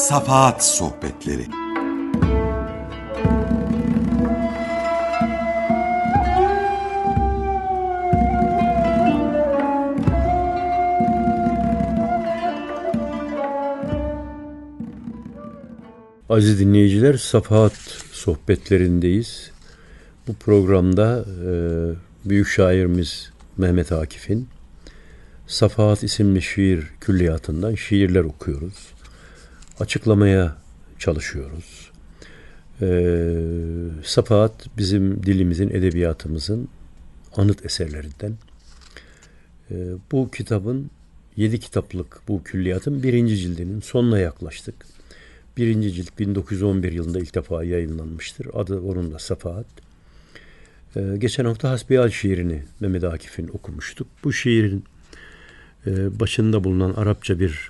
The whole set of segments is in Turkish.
Safahat Sohbetleri. Aziz dinleyiciler, Safahat Sohbetlerindeyiz. Bu programda büyük şairimiz Mehmet Akif'in Safahat isimli şiir külliyatından şiirler okuyoruz. Açıklamaya çalışıyoruz. Safahat bizim dilimizin, edebiyatımızın anıt eserlerinden. Bu kitabın 7 kitaplık bu külliyatın 1. cildinin sonuna yaklaştık. 1. cilt 1911 yılında ilk defa yayınlanmıştır. Adı onun da Safahat. Geçen hafta Hasbihal şiirini Mehmet Akif'in okumuştuk. Bu şiirin başında bulunan Arapça bir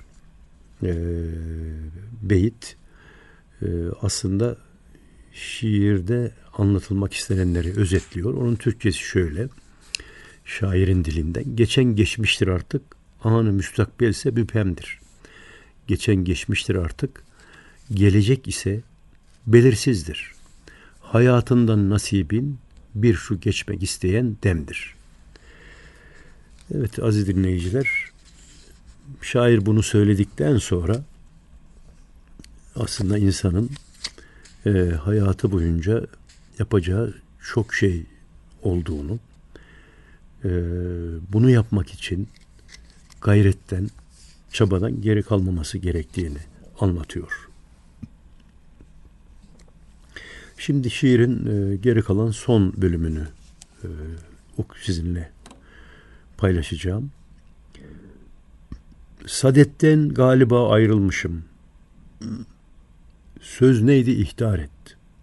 beyit aslında şiirde anlatılmak istenenleri özetliyor. Onun Türkçesi şöyle, şairin dilinden: geçen geçmiştir artık, anı müstakbel ise müphemdir. Geçen geçmiştir artık, gelecek ise belirsizdir. Hayatından nasibin bir şu geçmek isteyen demdir. Evet aziz dinleyiciler, şair bunu söyledikten sonra aslında insanın hayatı boyunca yapacağı çok şey olduğunu, bunu yapmak için gayretten, çabadan geri kalmaması gerektiğini anlatıyor. Şimdi şiirin geri kalan son bölümünü sizinle paylaşacağım. Sadetten galiba ayrılmışım. Söz neydi ihtar et.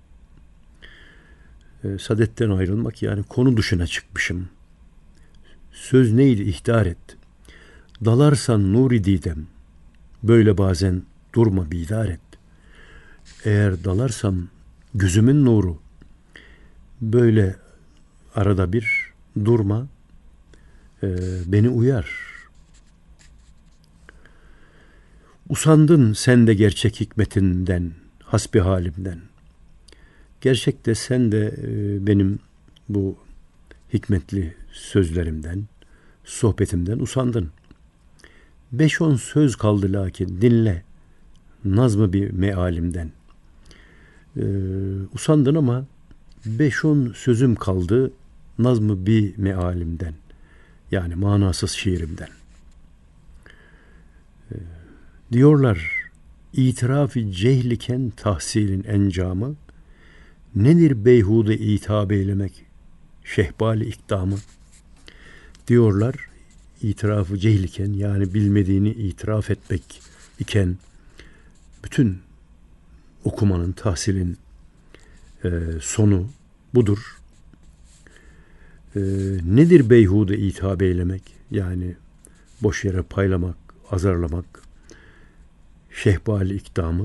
Sadetten ayrılmak yani konu dışına çıkmışım. Söz neydi ihtar et. Dalarsan nuri didem. Böyle bazen durma bidar et. Eğer dalarsam gözümün nuru, böyle arada bir durma, beni uyar. Usandın sen de gerçek hikmetinden, hasbihalimden. Gerçekte sen de benim bu hikmetli sözlerimden, sohbetimden usandın. 5-10 söz kaldı lakin dinle, nazmı bir mealimden. Usandın ama 5-10 sözüm kaldı, nazmı bir mealimden, yani manasız şiirimden. Diyorlar, itiraf-ı cehliken tahsilin encamı, nedir beyhude itab eylemek, şehbali ikdamı? Diyorlar, itiraf-ı cehliken yani bilmediğini itiraf etmek iken, bütün okumanın, tahsilin sonu budur. Nedir beyhude itab eylemek? Yani boş yere paylamak, azarlamak, şehbali ikdamı,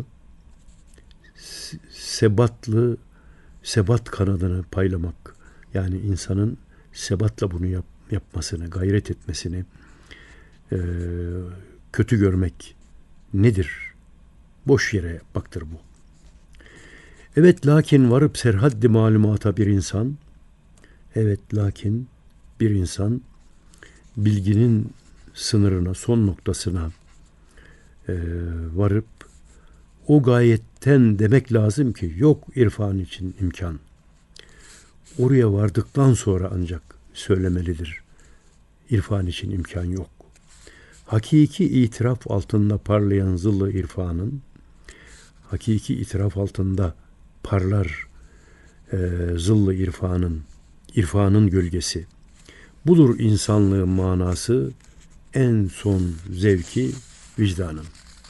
sebat kanadını paylamak, yani insanın sebatla bunu yapmasını, gayret etmesini kötü görmek nedir? Boş yere yapmaktır bu. Evet lakin varıp serhaddi malumata bir insan, evet lakin bir insan bilginin sınırına, son noktasına varıp o gayetten demek lazım ki yok irfan için imkan. Oraya vardıktan sonra ancak söylemelidir. İrfan için imkan yok. Hakiki itiraf altında parlayan zıllı irfanın, hakiki itiraf altında parlar zıllı irfanın gölgesi. Budur insanlığın manası, en son zevki vicdanın.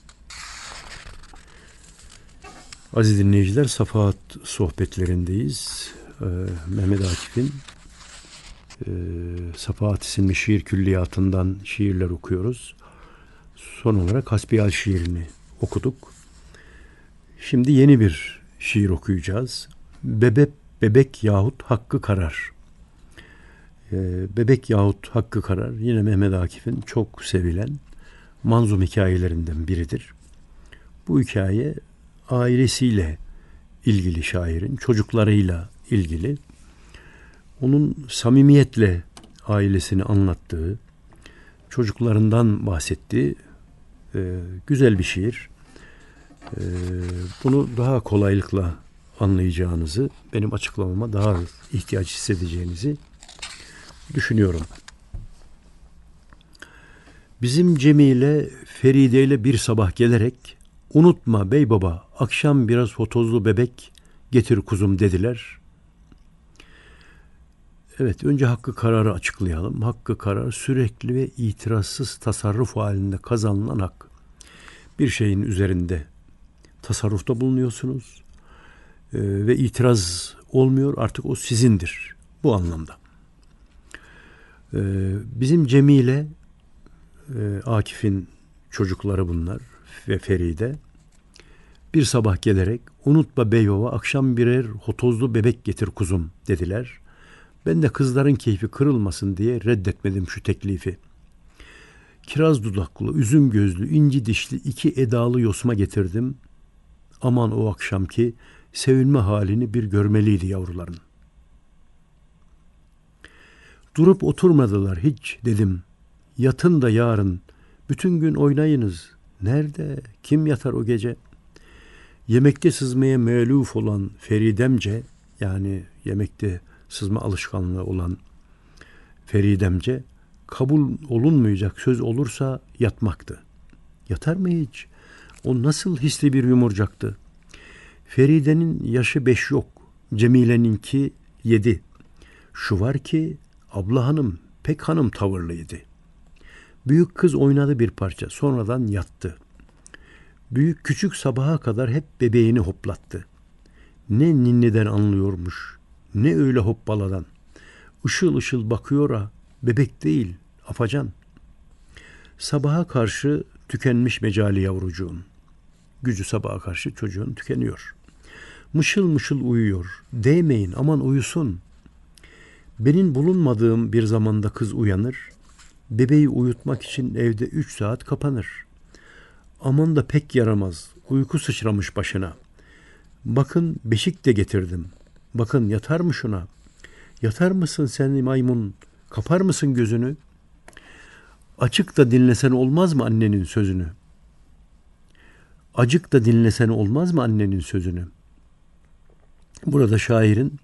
Aziz dinleyiciler, Safahat sohbetlerindeyiz. Mehmet Akif'in Safahat isimli şiir külliyatından şiirler okuyoruz. Son olarak Hasbihal şiirini okuduk. Şimdi yeni bir şiir okuyacağız. Bebek yahut hakkı karar. Bebek yahut hakkı karar yine Mehmet Akif'in çok sevilen manzum hikayelerinden biridir. Bu hikaye ailesiyle ilgili şairin, çocuklarıyla ilgili. Onun samimiyetle ailesini anlattığı, çocuklarından bahsettiği güzel bir şiir. Bunu daha kolaylıkla anlayacağınızı, benim açıklamama daha ihtiyaç hissedeceğinizi düşünüyorum. Bizim Cemile Feride ile bir sabah gelerek, unutma bey baba, akşam biraz hotozlu bebek getir kuzum dediler. Evet, önce hakkı kararı açıklayalım. Hakkı karar sürekli ve itirazsız tasarruf halinde kazanılan hak. Bir şeyin üzerinde tasarrufta bulunuyorsunuz ve itiraz olmuyor, artık o sizindir bu anlamda. Bizim Cemile, Akif'in çocukları bunlar ve Feride, bir sabah gelerek unutma beyova akşam birer hotozlu bebek getir kuzum dediler. Ben de kızların keyfi kırılmasın diye reddetmedim şu teklifi. Kiraz dudaklı, üzüm gözlü, inci dişli 2 edalı yosma getirdim. Aman o akşamki sevinme halini bir görmeliydi yavruların. Durup oturmadılar hiç dedim. Yatın da yarın, bütün gün oynayınız. Nerede, kim yatar o gece? Yemekte sızmaya me'luf olan Feridemce, yani yemekte sızma alışkanlığı olan Feridemce, kabul olunmayacak söz olursa yatmaktı. Yatar mı hiç? O nasıl hisli bir yumurcaktı. Feride'nin yaşı 5 yok, Cemile'ninki 7. Şu var ki abla hanım pek hanım tavırlıydı. Büyük kız oynadı bir parça, sonradan yattı. Büyük küçük sabaha kadar hep bebeğini hoplattı. Ne ninniden anlıyormuş, ne öyle hoppaladan. Işıl ışıl bakıyor ha, bebek değil, afacan. Sabaha karşı tükenmiş mecali yavrucuğun. Gücü sabaha karşı çocuğun tükeniyor. Mışıl mışıl uyuyor. Değmeyin, aman uyusun. Benim bulunmadığım bir zamanda kız uyanır. Bebeği uyutmak için evde 3 saat kapanır. Aman da pek yaramaz. Uyku sıçramış başına. Bakın beşik de getirdim. Bakın yatar mı şuna? Yatar mısın sen maymun? Kapar mısın gözünü? Açık da dinlesen olmaz mı annenin sözünü? Acık da dinlesen olmaz mı annenin sözünü? Burada şairin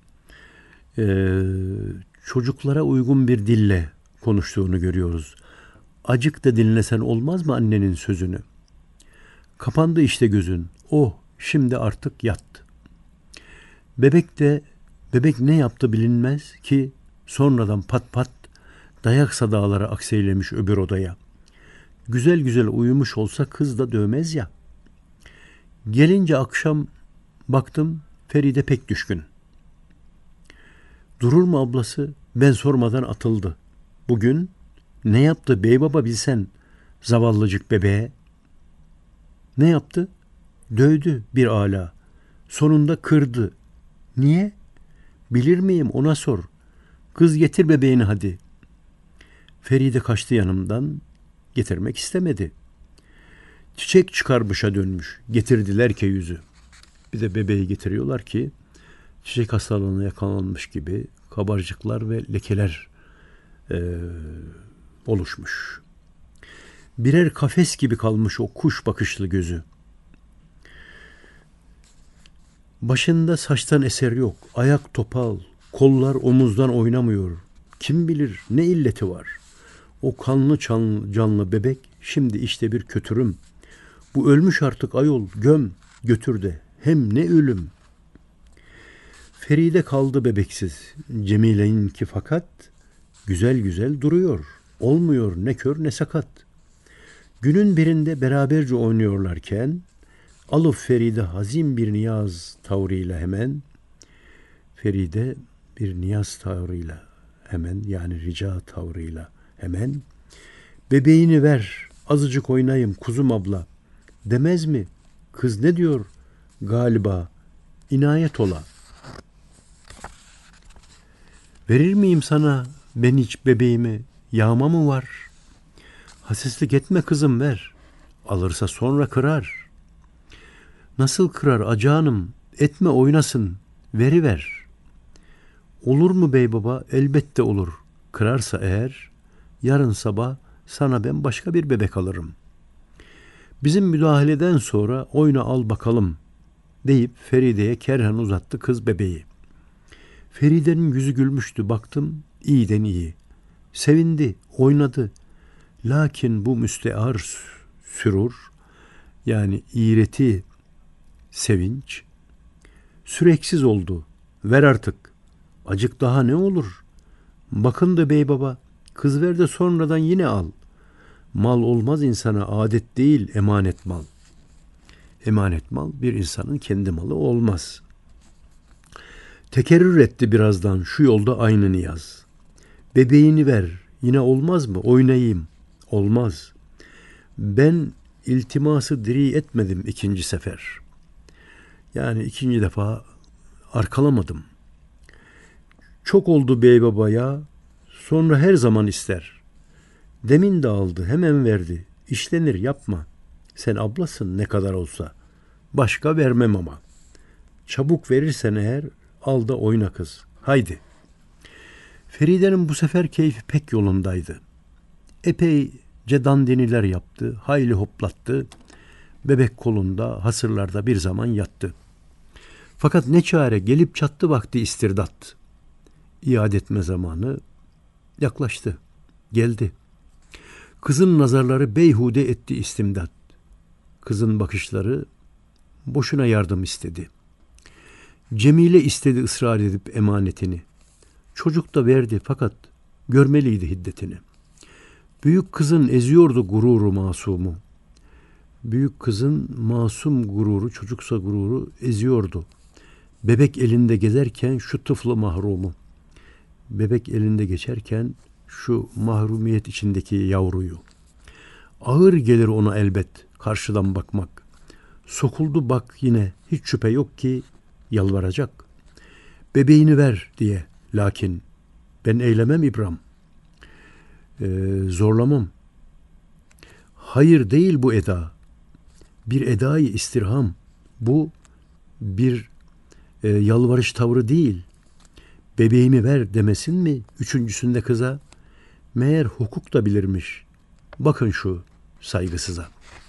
çocuklara uygun bir dille konuştuğunu görüyoruz. Acık da dinlesen olmaz mı annenin sözünü? Kapandı işte gözün. Oh, şimdi artık yat. Bebek ne yaptı bilinmez ki sonradan pat pat dayak sadaları akseylemiş öbür odaya. Güzel güzel uyumuş olsa kız da dövmez ya. Gelince akşam baktım Feride pek düşkün. Durur mu ablası? Ben sormadan atıldı. Bugün ne yaptı bey baba bilsen zavallıcık bebeğe? Ne yaptı? Dövdü bir ala. Sonunda kırdı. Niye? Bilir miyim, ona sor. Kız getir bebeğini hadi. Feride kaçtı yanımdan. Getirmek istemedi. Çiçek çıkarmışa dönmüş. Getirdiler ki yüzü. Bir de bebeği getiriyorlar ki çiçek hastalığına yakalanmış gibi kabarcıklar ve lekeler oluşmuş. Birer kafes gibi kalmış o kuş bakışlı gözü. Başında saçtan eser yok. Ayak topal, kollar omuzdan oynamıyor. Kim bilir ne illeti var. O kanlı canlı bebek şimdi işte bir kötürüm. Bu ölmüş artık ayol, göm götür de. Hem ne ölüm. Feride kaldı bebeksiz. Cemile'ninki fakat güzel güzel duruyor. Olmuyor ne kör ne sakat. Günün birinde beraberce oynuyorlarken alıp Feride hazin bir niyaz tavrıyla hemen, Feride bir niyaz tavrıyla hemen, yani rica tavrıyla hemen, bebeğini ver azıcık oynayayım kuzum abla demez mi? Kız ne diyor? Galiba inayet ola. Verir miyim sana ben hiç bebeğimi? Yağma mı var? Hasislik etme kızım ver. Alırsa sonra kırar. Nasıl kırar acanım, etme oynasın, veriver. Olur mu bey baba? Elbette olur. Kırarsa eğer, yarın sabah sana ben başka bir bebek alırım. Bizim müdahaleden sonra oyna al bakalım deyip Feride'ye kerhen uzattı kız bebeği. Feride'nin yüzü gülmüştü, baktım iyiden iyi. Sevindi, oynadı. Lakin bu müstear sürur, yani iğreti sevinç, süreksiz oldu. Ver artık. Acık daha ne olur? Bakın da bey baba, kız ver de sonradan yine al. Mal olmaz insana, adet değil emanet mal. Emanet mal bir insanın kendi malı olmaz. Tekerrür etti birazdan, şu yolda aynı niyaz. Bebeğini ver, yine olmaz mı? Oynayayım. Olmaz. Ben iltiması diri etmedim ikinci sefer. Yani ikinci defa arkalamadım. Çok oldu bey babaya, sonra her zaman ister. Demin de aldı, hemen verdi. İşlenir, yapma. Sen ablasın ne kadar olsa. Başka vermem ama. Çabuk verirsen eğer, al da oyna kız. Haydi. Feride'nin bu sefer keyfi pek yolundaydı. Epeyce dandiniler yaptı, hayli hoplattı. Bebek kolunda, hasırlarda bir zaman yattı. Fakat ne çare, gelip çattı vakti istirdat. İade etme zamanı yaklaştı, geldi. Kızın nazarları beyhude etti istimdat. Kızın bakışları boşuna yardım istedi. Cemile istedi ısrar edip emanetini. Çocuk da verdi fakat görmeliydi hiddetini. Büyük kızın eziyordu gururu masumu. Büyük kızın masum gururu, çocuksa gururu eziyordu. Bebek elinde gezerken şu tıflı mahrumu. Bebek elinde geçerken şu mahrumiyet içindeki yavruyu. Ağır gelir ona elbet karşıdan bakmak. Sokuldu bak yine, hiç şüphe yok ki yalvaracak. Bebeğini ver diye, lakin ben eylemem İbrahim. Zorlamam. Hayır değil bu eda. Bir edayı istirham. Bu bir yalvarış tavrı değil. Bebeğimi ver demesin mi üçüncüsünde kıza? Meğer hukuk da bilirmiş. Bakın şu saygısıza.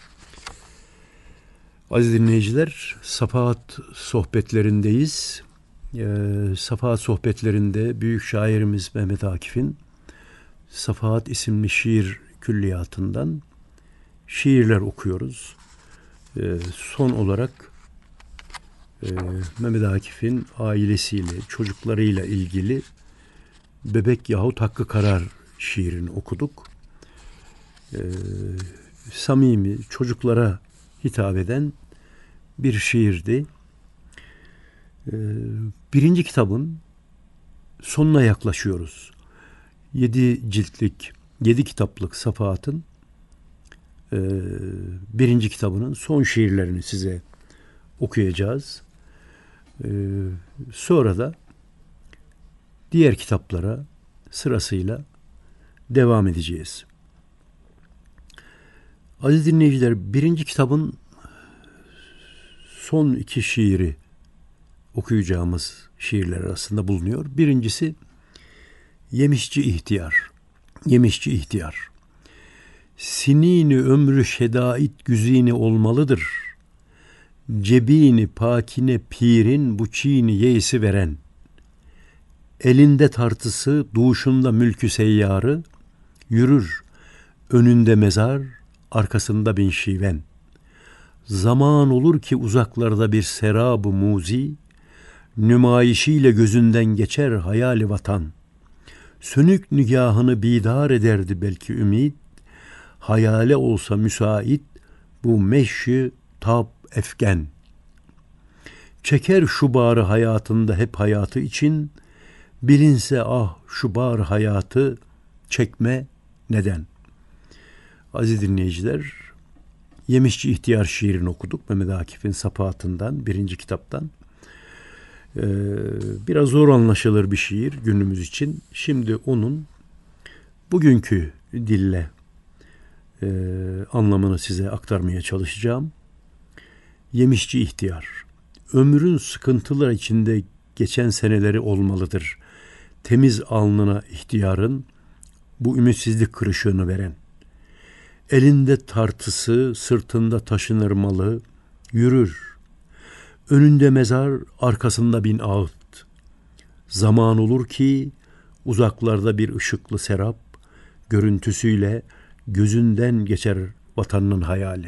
Aziz dinleyiciler, Safahat sohbetlerindeyiz. Safahat sohbetlerinde büyük şairimiz Mehmet Akif'in Safahat isimli şiir külliyatından şiirler okuyoruz. Son olarak Mehmet Akif'in ailesiyle, çocuklarıyla ilgili Bebek yahut Hakkı Karar şiirini okuduk. Samimi, çocuklara hitap eden bir şiirdi. Birinci kitabın sonuna yaklaşıyoruz. 7 ciltlik, 7 kitaplık Safahat'ın birinci kitabının son şiirlerini size okuyacağız. Sonra da diğer kitaplara sırasıyla devam edeceğiz. Aziz dinleyiciler, birinci kitabın son 2 şiiri okuyacağımız şiirler arasında bulunuyor. Birincisi Yemişçi İhtiyar. Yemişçi İhtiyar. Sinini ömrü şedait güzini olmalıdır. Cebini pakine pirin bu çiğni yeisi veren. Elinde tartısı, duşunda mülkü seyyarı, yürür önünde mezar, arkasında bin şiven. Zaman olur ki uzaklarda bir serab-ı muzi, nümayişiyle gözünden geçer hayali vatan. Sönük nigahını bidar ederdi belki ümit, hayale olsa müsait bu meşi tab efgen. Çeker şu bağrı hayatında hep hayatı için, bilinse ah şu bağrı hayatı çekme neden? Aziz dinleyiciler, Yemişçi İhtiyar şiirini okuduk Mehmet Akif'in Safahat'ından, birinci kitaptan. Biraz zor anlaşılır bir şiir günümüz için. Şimdi onun bugünkü dille anlamını size aktarmaya çalışacağım. Yemişçi ihtiyar. Ömrün sıkıntılar içinde geçen seneleri olmalıdır. Temiz alnına ihtiyarın bu ümitsizlik kırışığını veren. Elinde tartısı, sırtında taşınır malı, yürür. Önünde mezar, arkasında bin ağıt. Zaman olur ki uzaklarda bir ışıklı serap, görüntüsüyle gözünden geçer vatanının hayali.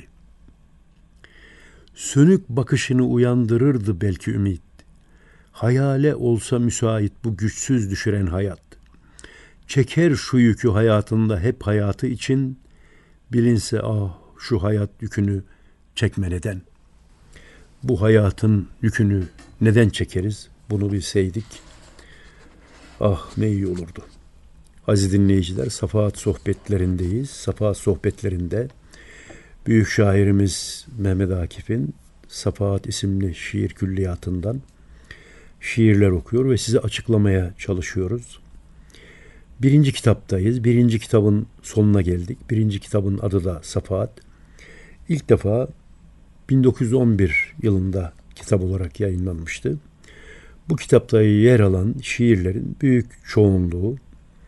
Sönük bakışını uyandırırdı belki ümit. Hayale olsa müsait bu güçsüz düşüren hayat. Çeker şu yükü hayatında hep hayatı için, bilinse ah şu hayat yükünü çekme neden. Bu hayatın yükünü neden çekeriz? Bunu bilseydik ah ne iyi olurdu. Aziz dinleyiciler, Safahat sohbetlerindeyiz. Safahat sohbetlerinde büyük şairimiz Mehmet Akif'in Safahat isimli şiir külliyatından şiirler okuyor ve size açıklamaya çalışıyoruz. Birinci kitaptayız. Birinci kitabın sonuna geldik. Birinci kitabın adı da Safahat. İlk defa 1911 yılında kitap olarak yayınlanmıştı. Bu kitapta yer alan şiirlerin büyük çoğunluğu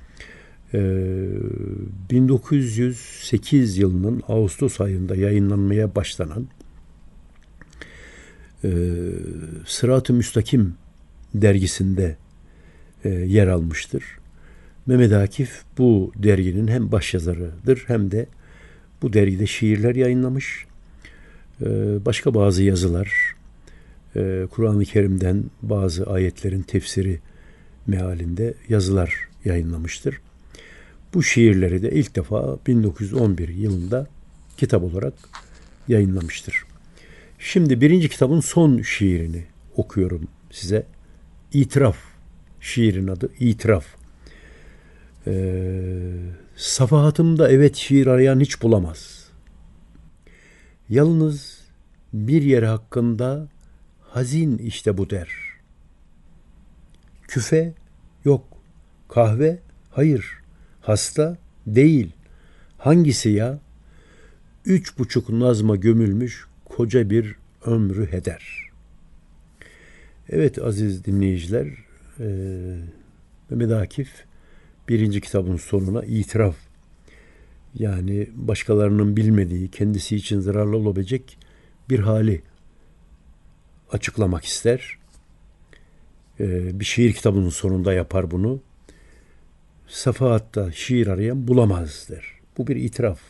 1908 yılının Ağustos ayında yayınlanmaya başlanan Sırat-ı Müstakim dergisinde yer almıştır. Mehmet Akif bu derginin hem başyazarıdır hem de bu dergide şiirler yayınlamış. Başka bazı yazılar, Kur'an-ı Kerim'den bazı ayetlerin tefsiri mealinde yazılar yayınlamıştır. Bu şiirleri de ilk defa 1911 yılında kitap olarak yayınlamıştır. Şimdi birinci kitabın son şiirini okuyorum size. İtiraf. Şiirin adı İtiraf. Safahatımda evet şiir arayan hiç bulamaz. Yalnız bir yer hakkında hazin işte bu der. Küfe yok, kahve hayır, hasta değil. Hangisi ya? 3,5 nazma gömülmüş koca bir ömrü heder. Evet aziz dinleyiciler, Mehmet Akif birinci kitabın sonuna itiraf, yani başkalarının bilmediği, kendisi için zararlı olabilecek bir hali açıklamak ister. Bir şiir kitabının sonunda yapar bunu. Safahatta şiir arayan bulamaz der. Bu bir itiraf.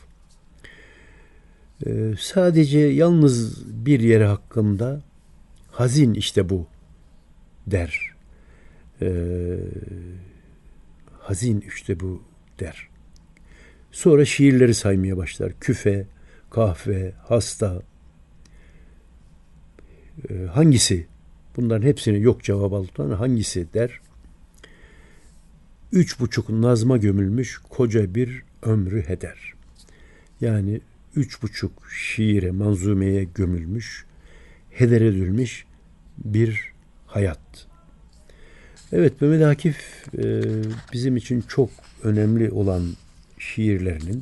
Sadece yalnız bir yere hakkında hazin işte bu der. Hazin işte bu der. Sonra şiirleri saymaya başlar. Küfe, kahve, hasta. Hangisi? Bunların hepsine yok cevap aldıklarına hangisi der. 3,5 nazma gömülmüş koca bir ömrü heder. Yani 3,5 şiire, manzumeye gömülmüş, heder edilmiş bir hayat. Evet, Mehmet Akif bizim için çok önemli olan şiirlerinin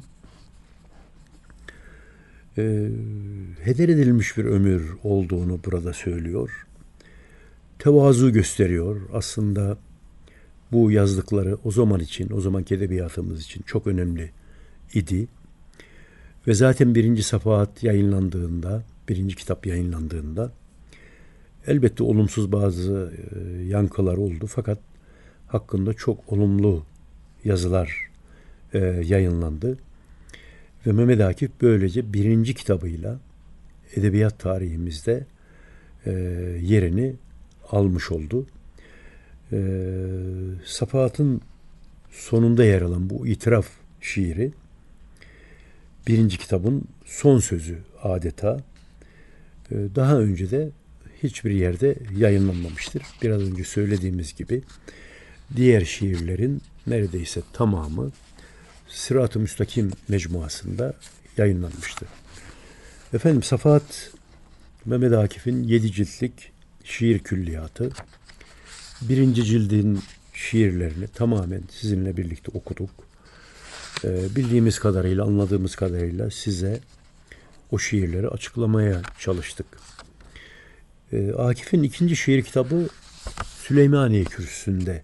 heder edilmiş bir ömür olduğunu burada söylüyor. Tevazu gösteriyor. Aslında bu yazdıkları o zaman için, o zamanki edebiyatımız için çok önemli idi. Ve zaten birinci Safahat yayınlandığında, birinci kitap yayınlandığında elbette olumsuz bazı yankılar oldu. Fakat hakkında çok olumlu yazılar yayınlandı. Ve Mehmet Akif böylece birinci kitabıyla edebiyat tarihimizde yerini almış oldu. Safahat'ın sonunda yer alan bu itiraf şiiri birinci kitabın son sözü adeta. Daha önce de hiçbir yerde yayınlanmamıştır. Biraz önce söylediğimiz gibi diğer şiirlerin neredeyse tamamı Sırat-ı Müstakim mecmuasında yayınlanmıştır. Efendim, Safahat Mehmet Akif'in 7 ciltlik şiir külliyatı. Birinci cildin şiirlerini tamamen sizinle birlikte okuduk. Bildiğimiz kadarıyla, anladığımız kadarıyla size o şiirleri açıklamaya çalıştık. Akif'in ikinci şiir kitabı Süleymaniye Kürsüsü'nde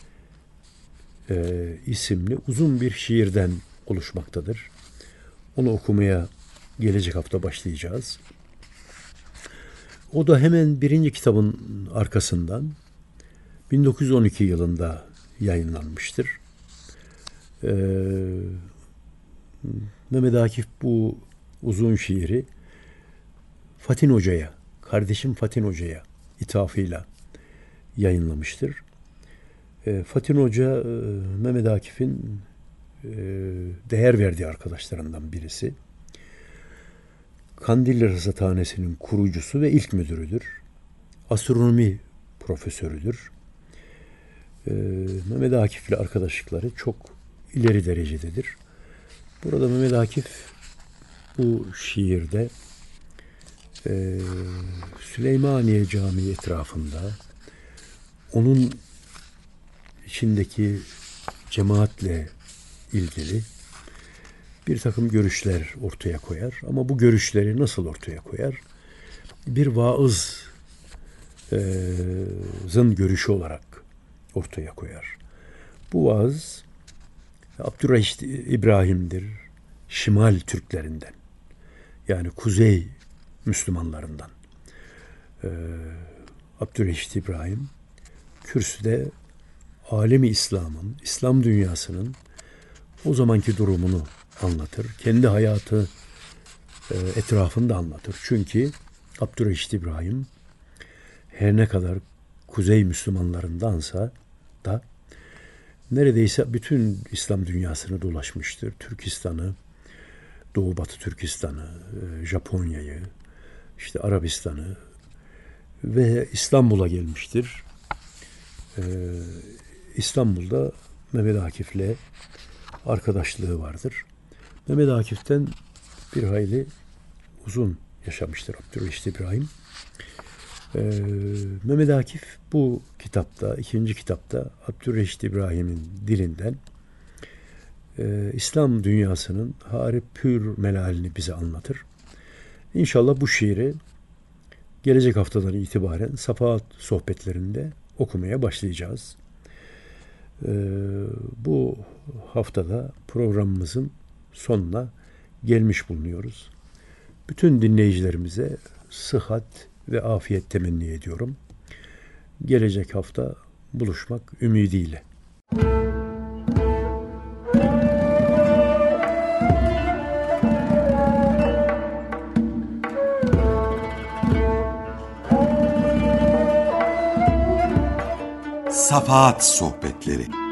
isimli uzun bir şiirden oluşmaktadır. Onu okumaya gelecek hafta başlayacağız. O da hemen birinci kitabın arkasından 1912 yılında yayınlanmıştır. Mehmet Akif bu uzun şiiri Fatin Hoca'ya, kardeşim Fatin Hoca'ya ithafıyla yayınlamıştır. Fatin Hoca Mehmet Akif'in değer verdiği arkadaşlarından birisi. Kandilli Rasathanesi'nin kurucusu ve ilk müdürüdür. Astronomi profesörüdür. Mehmet Akif'le arkadaşlıkları çok ileri derecededir. Burada Mehmet Akif bu şiirde Süleymaniye Camii etrafında onun içindeki cemaatle ilgili bir takım görüşler ortaya koyar. Ama bu görüşleri nasıl ortaya koyar? Bir vaazın görüşü olarak ortaya koyar. Bu vaaz Abdurreşit İbrahim'dir. Şimal Türklerinden. Yani Kuzey Müslümanlarından. Abdurreşit İbrahim kürsüde alemi İslam'ın, İslam dünyasının o zamanki durumunu anlatır. Kendi hayatı etrafında anlatır. Çünkü Abdurreşit İbrahim her ne kadar Kuzey Müslümanlarındansa da neredeyse bütün İslam dünyasını dolaşmıştır. Türkistan'ı, Doğu Batı Türkistan'ı, Japonya'yı, işte Arabistan'ı ve İstanbul'a gelmiştir. İstanbul'da Mehmet Akif'le arkadaşlığı vardır. Mehmet Akif'ten bir hayli uzun yaşamıştır Abdurreşit İbrahim. Mehmet Akif bu kitapta, ikinci kitapta Abdurreşit İbrahim'in dilinden İslam dünyasının harip pür melalini bize anlatır. İnşallah bu şiiri gelecek haftadan itibaren Safahat sohbetlerinde okumaya başlayacağız. Bu haftada programımızın sonuna gelmiş bulunuyoruz. Bütün dinleyicilerimize sıhhat ve afiyet temenni ediyorum. Gelecek hafta buluşmak ümidiyle. Safahat Sohbetleri.